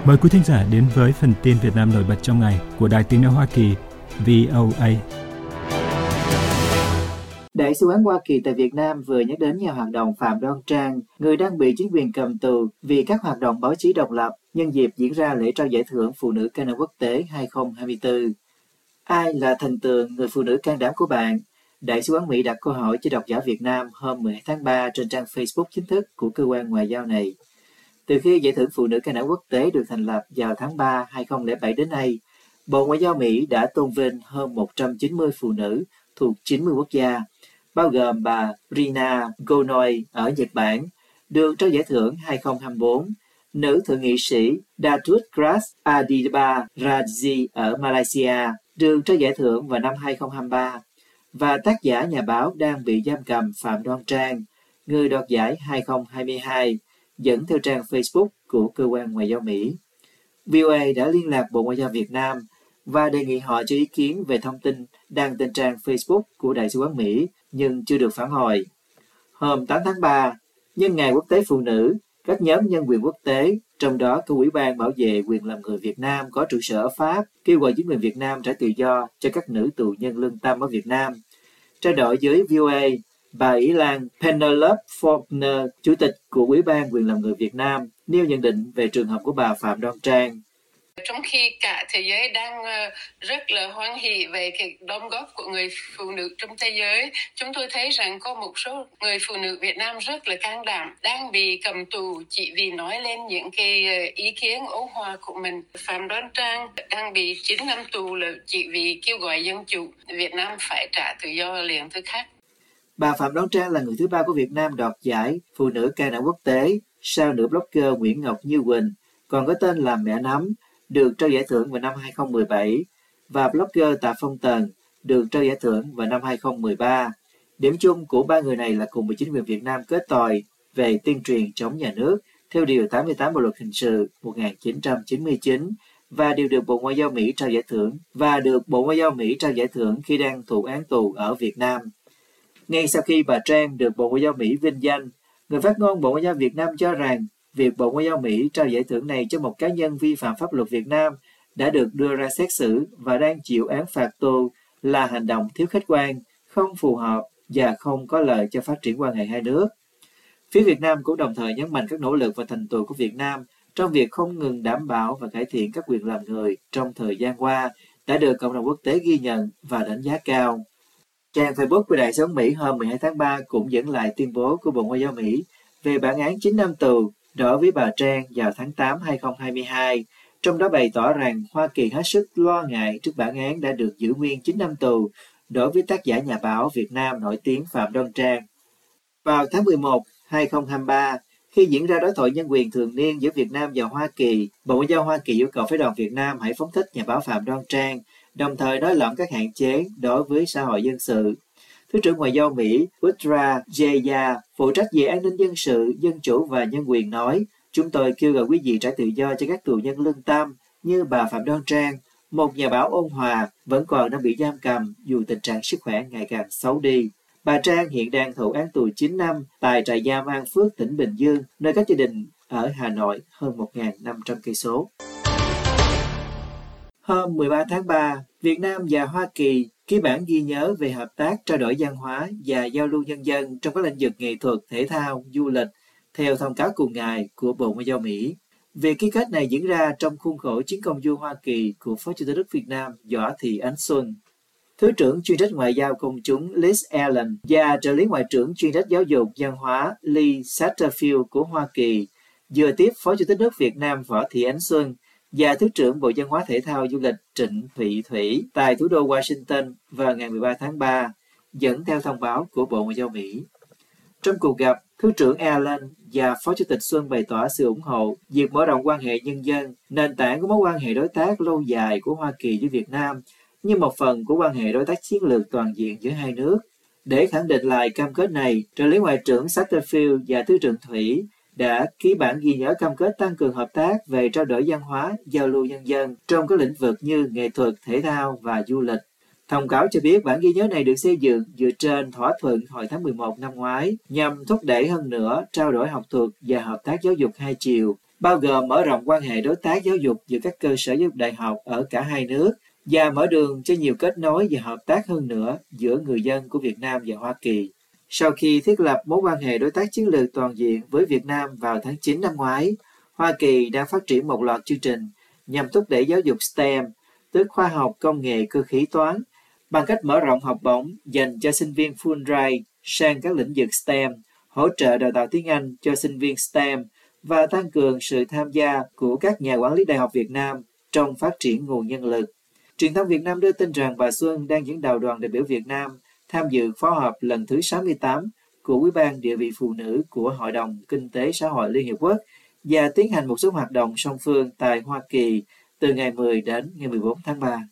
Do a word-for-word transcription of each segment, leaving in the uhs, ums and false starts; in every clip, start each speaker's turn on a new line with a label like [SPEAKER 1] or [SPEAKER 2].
[SPEAKER 1] Mời quý thính giả đến với phần tin Việt Nam nổi bật trong ngày của Đài Tiếng nói Hoa Kỳ vê o a.
[SPEAKER 2] Đại sứ quán Hoa Kỳ tại Việt Nam vừa nhắc đến nhà hoạt động Phạm Đoan Trang, người đang bị chính quyền cầm tù vì các hoạt động báo chí độc lập nhân dịp diễn ra lễ trao giải thưởng Phụ nữ Can Đảm Quốc tế hai không hai tư. Ai là thần tượng người phụ nữ can đảm của bạn? Đại sứ quán Mỹ đặt câu hỏi cho độc giả Việt Nam hôm mười hai tháng ba trên trang Facebook chính thức của cơ quan ngoại giao này. Từ khi giải thưởng Phụ nữ Can Đảm Quốc tế được thành lập vào tháng ba hai không không bảy đến nay, Bộ Ngoại giao Mỹ đã tôn vinh hơn một trăm chín mươi phụ nữ thuộc chín mươi quốc gia, bao gồm bà Rina Gonoi ở Nhật Bản, được trao giải thưởng hai không hai tư, nữ thượng nghị sĩ Datuk Gras Adiba Razi ở Malaysia, được trao giải thưởng vào năm hai không hai ba, và tác giả nhà báo đang bị giam cầm Phạm Đoan Trang, người đoạt giải hai không hai hai, dẫn theo trang Facebook của cơ quan ngoại giao Mỹ. vê o a đã liên lạc Bộ Ngoại giao Việt Nam và đề nghị họ cho ý kiến về thông tin đăng trên trang Facebook của Đại sứ quán Mỹ, nhưng chưa được phản hồi. Hôm tám tháng ba, nhân ngày Quốc tế Phụ nữ, các nhóm nhân quyền quốc tế, trong đó có Ủy ban Bảo vệ quyền làm người Việt Nam có trụ sở ở Pháp, kêu gọi chính quyền Việt Nam trả tự do cho các nữ tù nhân lương tâm ở Việt Nam. Trao đổi với vê o a, bà Ý Lan Penelope Faulkner, Chủ tịch của Ủy ban quyền làm người Việt Nam, nêu nhận định về trường hợp của bà Phạm Đoan Trang.
[SPEAKER 3] Trong khi cả thế giới đang rất là hoan hỉ về cái đóng góp của người phụ nữ trong thế giới, chúng tôi thấy rằng có một số người phụ nữ Việt Nam rất là can đảm, đang bị cầm tù chỉ vì nói lên những cái ý kiến ôn hòa của mình. Phạm Đoan Trang đang bị chín năm tù là chỉ vì kêu gọi dân chủ. Việt Nam phải trả tự do liền thứ khác.
[SPEAKER 2] Bà Phạm Đoan Trang là người thứ ba của Việt Nam đoạt giải Phụ nữ Can Đảm Quốc tế, sau nữ blogger Nguyễn Ngọc Như Quỳnh, còn có tên là Mẹ Nấm, được trao giải thưởng vào năm hai không một bảy, và blogger Tạ Phong Tần, được trao giải thưởng vào năm hai không một ba. Điểm chung của ba người này là cùng bị chính quyền Việt Nam kết tội về tuyên truyền chống nhà nước theo Điều tám mươi tám Bộ Luật Hình sự một nghìn chín trăm chín mươi chín và đều được Bộ Ngoại giao Mỹ trao giải thưởng và được Bộ Ngoại giao Mỹ trao giải thưởng khi đang thụ án tù ở Việt Nam. Ngay sau khi bà Trang được Bộ Ngoại giao Mỹ vinh danh, người phát ngôn Bộ Ngoại giao Việt Nam cho rằng việc Bộ Ngoại giao Mỹ trao giải thưởng này cho một cá nhân vi phạm pháp luật Việt Nam đã được đưa ra xét xử và đang chịu án phạt tù là hành động thiếu khách quan, không phù hợp và không có lợi cho phát triển quan hệ hai nước. Phía Việt Nam cũng đồng thời nhấn mạnh các nỗ lực và thành tựu của Việt Nam trong việc không ngừng đảm bảo và cải thiện các quyền làm người trong thời gian qua đã được cộng đồng quốc tế ghi nhận và đánh giá cao. Trang Facebook của Đại sứ quán Mỹ hôm mười hai tháng ba cũng dẫn lại tuyên bố của Bộ Ngoại giao Mỹ về bản án chín năm tù đối với bà Trang vào tháng tám hai không hai hai, trong đó bày tỏ rằng Hoa Kỳ hết sức lo ngại trước bản án đã được giữ nguyên chín năm tù đối với tác giả nhà báo Việt Nam nổi tiếng Phạm Đoan Trang. Vào tháng mười một hai không hai ba, khi diễn ra đối thoại nhân quyền thường niên giữa Việt Nam và Hoa Kỳ, Bộ Ngoại giao Hoa Kỳ yêu cầu phái đoàn Việt Nam hãy phóng thích nhà báo Phạm Đoan Trang, đồng thời nới lỏng các hạn chế đối với xã hội dân sự. Thứ trưởng Ngoại giao Mỹ Udra Jaya, phụ trách về an ninh dân sự, dân chủ và nhân quyền nói, chúng tôi kêu gọi quý vị trả tự do cho các tù nhân lương tâm như bà Phạm Đoan Trang, một nhà báo ôn hòa, vẫn còn đang bị giam cầm dù tình trạng sức khỏe ngày càng xấu đi. Bà Trang hiện đang thụ án tù chín năm tại trại giam An Phước, tỉnh Bình Dương, nơi có gia đình ở Hà Nội hơn một nghìn năm trăm cây số. Hôm mười ba tháng ba, Việt Nam và Hoa Kỳ ký bản ghi nhớ về hợp tác trao đổi văn hóa và giao lưu nhân dân trong các lĩnh vực nghệ thuật, thể thao, du lịch, theo thông cáo cùng ngày của Bộ Ngoại giao Mỹ. Việc ký kết này diễn ra trong khuôn khổ chuyến công du Hoa Kỳ của Phó Chủ tịch nước Việt Nam Võ Thị Ánh Xuân. Thứ trưởng chuyên trách ngoại giao công chúng Liz Allen và trợ lý ngoại trưởng chuyên trách giáo dục văn hóa Lee Satterfield của Hoa Kỳ vừa tiếp Phó Chủ tịch nước Việt Nam Võ Thị Ánh Xuân và Thứ trưởng Bộ Văn hóa Thể thao Du lịch Trịnh Thị Thủy tại thủ đô Washington vào ngày mười ba tháng ba, dẫn theo thông báo của Bộ Ngoại giao Mỹ. Trong cuộc gặp, Thứ trưởng Allen và Phó Chủ tịch Xuân bày tỏ sự ủng hộ việc mở rộng quan hệ nhân dân, nền tảng của mối quan hệ đối tác lâu dài của Hoa Kỳ với Việt Nam, như một phần của quan hệ đối tác chiến lược toàn diện giữa hai nước. Để khẳng định lại cam kết này, trợ lý ngoại trưởng Satterfield và Thứ trưởng Thủy đã ký bản ghi nhớ cam kết tăng cường hợp tác về trao đổi văn hóa, giao lưu nhân dân trong các lĩnh vực như nghệ thuật, thể thao và du lịch. Thông cáo cho biết bản ghi nhớ này được xây dựng dựa trên thỏa thuận hồi tháng mười một năm ngoái nhằm thúc đẩy hơn nữa trao đổi học thuật và hợp tác giáo dục hai chiều bao gồm mở rộng quan hệ đối tác giáo dục giữa các cơ sở giáo dục đại học ở cả hai nước và mở đường cho nhiều kết nối và hợp tác hơn nữa giữa người dân của Việt Nam và Hoa Kỳ. Sau khi thiết lập mối quan hệ đối tác chiến lược toàn diện với Việt Nam vào tháng chín năm ngoái, Hoa Kỳ đang phát triển một loạt chương trình nhằm thúc đẩy giáo dục STEM, tức khoa học, công nghệ, cơ khí, toán, bằng cách mở rộng học bổng dành cho sinh viên Fulbright sang các lĩnh vực STEM, hỗ trợ đào tạo tiếng Anh cho sinh viên STEM và tăng cường sự tham gia của các nhà quản lý đại học Việt Nam trong phát triển nguồn nhân lực. Truyền thông Việt Nam đưa tin rằng bà Xuân đang dẫn đầu đoàn đại biểu Việt Nam tham dự khóa họp lần thứ sáu mươi tám của Ủy ban Địa vị Phụ nữ của Hội đồng Kinh tế Xã hội Liên Hiệp Quốc và tiến hành một số hoạt động song phương tại Hoa Kỳ từ ngày mười đến ngày mười bốn tháng ba.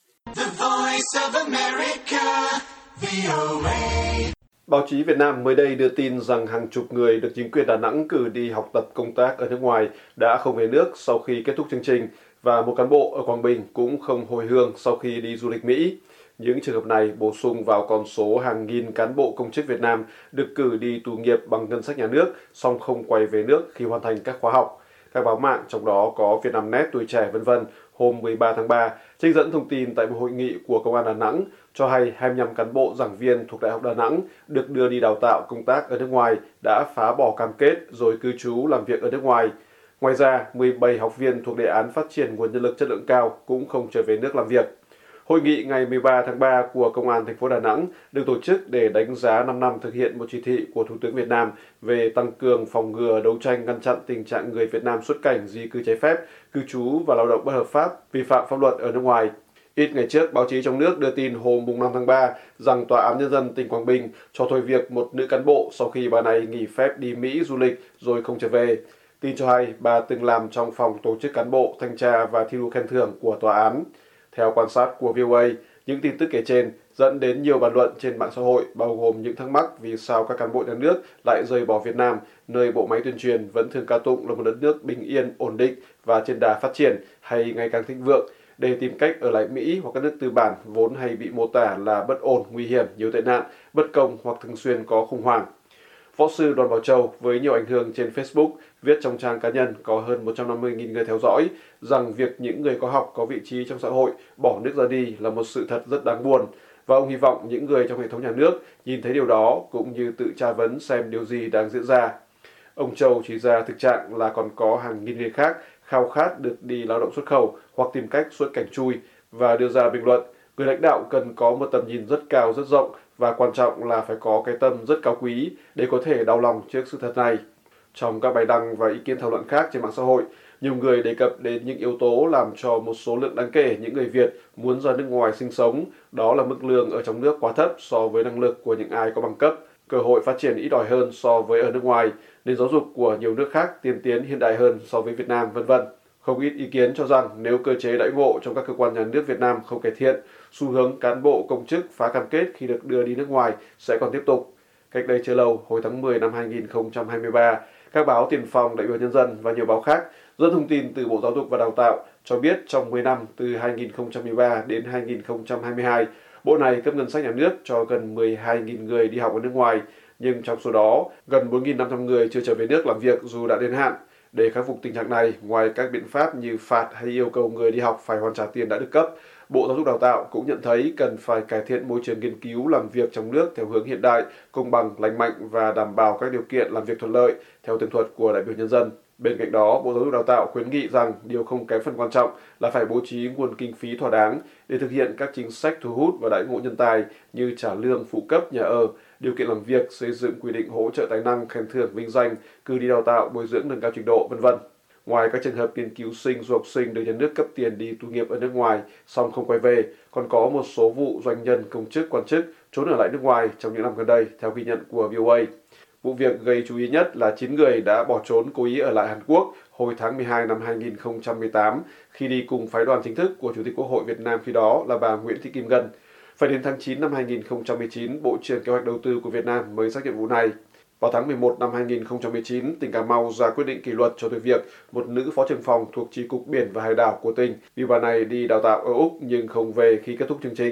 [SPEAKER 4] Báo chí Việt Nam mới đây đưa tin rằng hàng chục người được chính quyền Đà Nẵng cử đi học tập công tác ở nước ngoài đã không về nước sau khi kết thúc chương trình, và một cán bộ ở Quảng Bình cũng không hồi hương sau khi đi du lịch Mỹ. Những trường hợp này bổ sung vào con số hàng nghìn cán bộ công chức Việt Nam được cử đi tù nghiệp bằng ngân sách nhà nước, song không quay về nước khi hoàn thành các khóa học. Các báo mạng, trong đó có Vietnamnet, Tuổi Trẻ, vân vân, hôm mười ba tháng ba, trích dẫn thông tin tại một hội nghị của Công an Đà Nẵng cho hay hai mươi lăm cán bộ giảng viên thuộc Đại học Đà Nẵng được đưa đi đào tạo công tác ở nước ngoài đã phá bỏ cam kết rồi cư trú làm việc ở nước ngoài. Ngoài ra, mười bảy học viên thuộc đề án phát triển nguồn nhân lực chất lượng cao cũng không trở về nước làm việc. Hội nghị ngày mười ba tháng ba của Công an thành phố Đà Nẵng được tổ chức để đánh giá năm năm thực hiện một chỉ thị của Thủ tướng Việt Nam về tăng cường phòng ngừa, đấu tranh ngăn chặn tình trạng người Việt Nam xuất cảnh di cư trái phép, cư trú và lao động bất hợp pháp, vi phạm pháp luật ở nước ngoài. Ít ngày trước, báo chí trong nước đưa tin hôm năm tháng ba rằng Tòa án Nhân dân tỉnh Quảng Bình cho thôi việc một nữ cán bộ sau khi bà này nghỉ phép đi Mỹ du lịch rồi không trở về. Tin cho hay bà từng làm trong phòng tổ chức cán bộ, thanh tra và thi đua khen thưởng của tòa án. Theo quan sát của vê o a, những tin tức kể trên dẫn đến nhiều bàn luận trên mạng xã hội, bao gồm những thắc mắc vì sao các cán bộ nhà nước lại rời bỏ Việt Nam, nơi bộ máy tuyên truyền vẫn thường ca tụng là một đất nước bình yên, ổn định và trên đà phát triển hay ngày càng thịnh vượng, để tìm cách ở lại Mỹ hoặc các nước tư bản vốn hay bị mô tả là bất ổn, nguy hiểm, nhiều tệ nạn, bất công hoặc thường xuyên có khủng hoảng. Võ sư Đoàn Bảo Châu với nhiều ảnh hưởng trên Facebook viết trong trang cá nhân có hơn một trăm năm mươi nghìn người theo dõi rằng việc những người có học, có vị trí trong xã hội bỏ nước ra đi là một sự thật rất đáng buồn, và ông hy vọng những người trong hệ thống nhà nước nhìn thấy điều đó cũng như tự tra vấn xem điều gì đang diễn ra. Ông Châu chỉ ra thực trạng là còn có hàng nghìn người khác khao khát được đi lao động xuất khẩu hoặc tìm cách xuất cảnh chui, và đưa ra bình luận, người lãnh đạo cần có một tầm nhìn rất cao, rất rộng, và quan trọng là phải có cái tâm rất cao quý để có thể đau lòng trước sự thật này. Trong các bài đăng và ý kiến thảo luận khác trên mạng xã hội, nhiều người đề cập đến những yếu tố làm cho một số lượng đáng kể những người Việt muốn ra nước ngoài sinh sống, đó là mức lương ở trong nước quá thấp so với năng lực của những ai có bằng cấp, cơ hội phát triển ít ỏi hơn so với ở nước ngoài, nền giáo dục của nhiều nước khác tiên tiến hiện đại hơn so với Việt Nam, vân vân. Không ít ý kiến cho rằng nếu cơ chế đãi ngộ trong các cơ quan nhà nước Việt Nam không cải thiện, xu hướng cán bộ công chức phá cam kết khi được đưa đi nước ngoài sẽ còn tiếp tục. Cách đây chưa lâu, hồi tháng mười năm hai nghìn không trăm hai mươi ba, các báo Tiền Phong, Đại biểu Nhân dân và nhiều báo khác dẫn thông tin từ Bộ Giáo dục và Đào tạo cho biết trong mười năm từ hai nghìn không trăm mười ba đến hai nghìn không trăm hai mươi hai, Bộ này cấp ngân sách nhà nước cho gần mười hai nghìn người đi học ở nước ngoài, nhưng trong số đó, gần bốn nghìn năm trăm người chưa trở về nước làm việc dù đã đến hạn. Để khắc phục tình trạng này, ngoài các biện pháp như phạt hay yêu cầu người đi học phải hoàn trả tiền đã được cấp, Bộ Giáo dục Đào tạo cũng nhận thấy cần phải cải thiện môi trường nghiên cứu làm việc trong nước theo hướng hiện đại, công bằng, lành mạnh và đảm bảo các điều kiện làm việc thuận lợi theo tường thuật của đại biểu nhân dân. Bên cạnh đó, Bộ Giáo dục Đào tạo khuyến nghị rằng điều không kém phần quan trọng là phải bố trí nguồn kinh phí thỏa đáng để thực hiện các chính sách thu hút và đãi ngộ nhân tài như trả lương, phụ cấp, nhà ở, điều kiện làm việc, xây dựng quy định hỗ trợ tài năng, khen thưởng, vinh danh, cử đi đào tạo, bồi dưỡng nâng cao trình độ, vân vân. Ngoài các trường hợp nghiên cứu sinh, du học sinh được nhà nước cấp tiền đi tu nghiệp ở nước ngoài song không quay về, còn có một số vụ doanh nhân, công chức, quan chức trốn ở lại nước ngoài trong những năm gần đây, theo ghi nhận của vê o a. Vụ việc gây chú ý nhất là chín người đã bỏ trốn cố ý ở lại Hàn Quốc hồi tháng mười hai năm hai nghìn không trăm mười tám khi đi cùng phái đoàn chính thức của Chủ tịch Quốc hội Việt Nam khi đó là bà Nguyễn Thị Kim Ngân. Phải đến tháng chín năm hai nghìn không trăm mười chín, Bộ trưởng Kế hoạch Đầu tư của Việt Nam mới xác nhận vụ này. Vào tháng mười một năm hai nghìn không trăm mười chín, tỉnh Cà Mau ra quyết định kỷ luật cho thôi việc một nữ phó trưởng phòng thuộc Chi cục Biển và Hải đảo của tỉnh vì bà này đi đào tạo ở Úc nhưng không về khi kết thúc chương trình.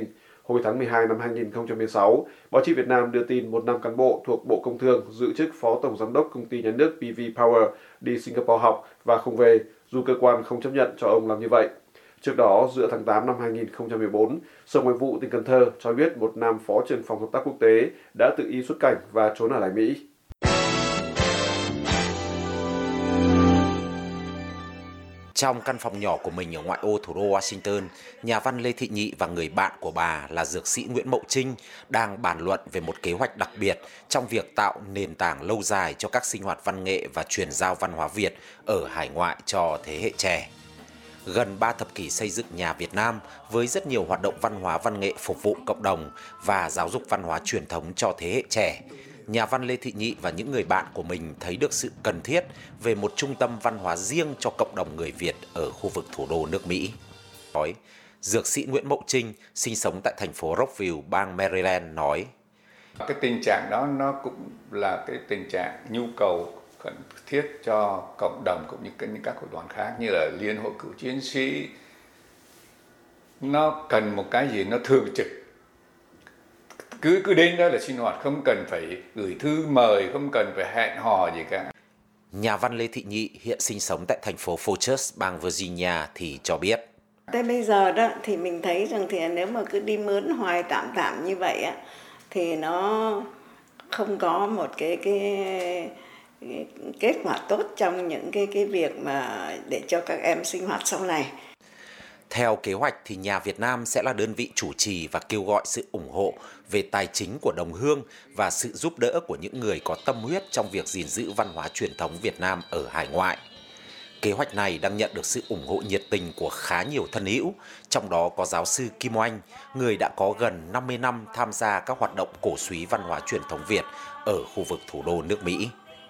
[SPEAKER 4] Hồi tháng mười hai năm hai nghìn không trăm mười sáu, báo chí Việt Nam đưa tin một nam cán bộ thuộc Bộ Công Thương giữ chức Phó Tổng Giám đốc Công ty Nhà nước pê vê Power đi Singapore học và không về, dù cơ quan không chấp nhận cho ông làm như vậy. Trước đó, giữa tháng tám năm hai nghìn không trăm mười bốn, Sở Ngoại vụ tỉnh Cần Thơ cho biết một nam Phó trưởng phòng hợp tác quốc tế đã tự ý xuất cảnh và trốn ở lại Mỹ.
[SPEAKER 5] Trong căn phòng nhỏ của mình ở ngoại ô thủ đô Washington, nhà văn Lê Thị Nhị và người bạn của bà là dược sĩ Nguyễn Mậu Trinh đang bàn luận về một kế hoạch đặc biệt trong việc tạo nền tảng lâu dài cho các sinh hoạt văn nghệ và truyền giao văn hóa Việt ở hải ngoại cho thế hệ trẻ. Gần ba thập kỷ xây dựng nhà Việt Nam với rất nhiều hoạt động văn hóa văn nghệ phục vụ cộng đồng và giáo dục văn hóa truyền thống cho thế hệ trẻ, nhà văn Lê Thị Nhị và những người bạn của mình thấy được sự cần thiết về một trung tâm văn hóa riêng cho cộng đồng người Việt ở khu vực thủ đô nước Mỹ. Nói, dược sĩ Nguyễn Mậu Trinh sinh sống tại thành phố Rockville, bang Maryland nói:
[SPEAKER 6] Cái tình trạng đó nó cũng là cái tình trạng nhu cầu cần thiết cho cộng đồng cũng như những các hội đoàn khác như là Liên hội cựu chiến sĩ. Nó cần một cái gì nó thường trực. Cứ cứ đến đó là sinh hoạt, không cần phải gửi thư mời, không cần phải hẹn hò gì cả.
[SPEAKER 5] Nhà văn Lê Thị Nhị hiện sinh sống tại thành phố Fort bang Virginia thì cho biết.
[SPEAKER 7] Tới bây giờ đó thì mình thấy rằng thì nếu mà cứ đi mướn hoài tạm tạm như vậy á thì nó không có một cái cái, cái kết quả tốt trong những cái cái việc mà để cho các em sinh hoạt sau này.
[SPEAKER 5] Theo kế hoạch thì nhà Việt Nam sẽ là đơn vị chủ trì và kêu gọi sự ủng hộ về tài chính của đồng hương và sự giúp đỡ của những người có tâm huyết trong việc gìn giữ văn hóa truyền thống Việt Nam ở hải ngoại. Kế hoạch này đang nhận được sự ủng hộ nhiệt tình của khá nhiều thân hữu, trong đó có giáo sư Kim Oanh, người đã có gần năm mươi năm tham gia các hoạt động cổ súy văn hóa truyền thống Việt ở khu vực thủ đô nước Mỹ.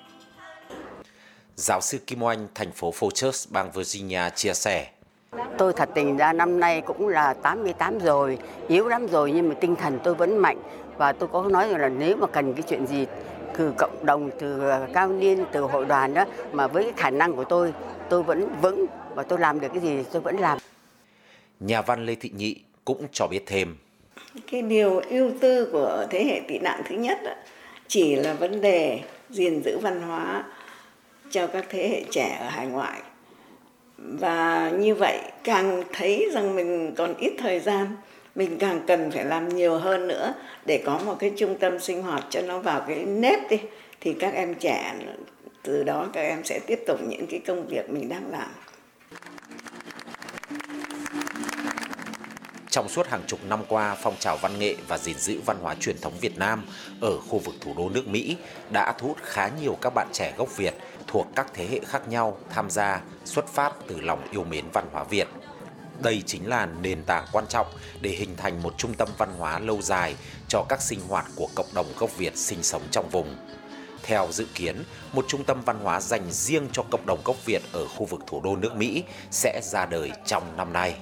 [SPEAKER 5] Giáo sư Kim Oanh, thành phố Fort bang Virginia chia sẻ:
[SPEAKER 8] Tôi thật tình ra năm nay cũng là tám mươi tám rồi, yếu lắm rồi nhưng mà tinh thần tôi vẫn mạnh. Và tôi có nói rằng là nếu mà cần cái chuyện gì từ cộng đồng, từ cao niên, từ hội đoàn đó, mà với cái khả năng của tôi, tôi vẫn vững và tôi làm được cái gì tôi vẫn làm.
[SPEAKER 5] Nhà văn Lê Thị Nhị cũng cho biết thêm.
[SPEAKER 7] Cái điều ưu tư của thế hệ tị nạn thứ nhất đó, chỉ là vấn đề gìn giữ văn hóa cho các thế hệ trẻ ở hải ngoại. Và như vậy càng thấy rằng mình còn ít thời gian, mình càng cần phải làm nhiều hơn nữa để có một cái trung tâm sinh hoạt cho nó vào cái nếp đi. Thì các em trẻ từ đó các em sẽ tiếp tục những cái công việc mình đang làm.
[SPEAKER 5] Trong suốt hàng chục năm qua, phong trào văn nghệ và gìn giữ văn hóa truyền thống Việt Nam ở khu vực thủ đô nước Mỹ đã thu hút khá nhiều các bạn trẻ gốc Việt thuộc các thế hệ khác nhau tham gia, xuất phát từ lòng yêu mến văn hóa Việt. Đây chính là nền tảng quan trọng để hình thành một trung tâm văn hóa lâu dài cho các sinh hoạt của cộng đồng gốc Việt sinh sống trong vùng. Theo dự kiến, một trung tâm văn hóa dành riêng cho cộng đồng gốc Việt ở khu vực thủ đô nước Mỹ sẽ ra đời trong năm nay.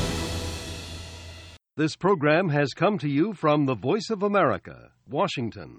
[SPEAKER 9] This program has come to you from the Voice of America, Washington.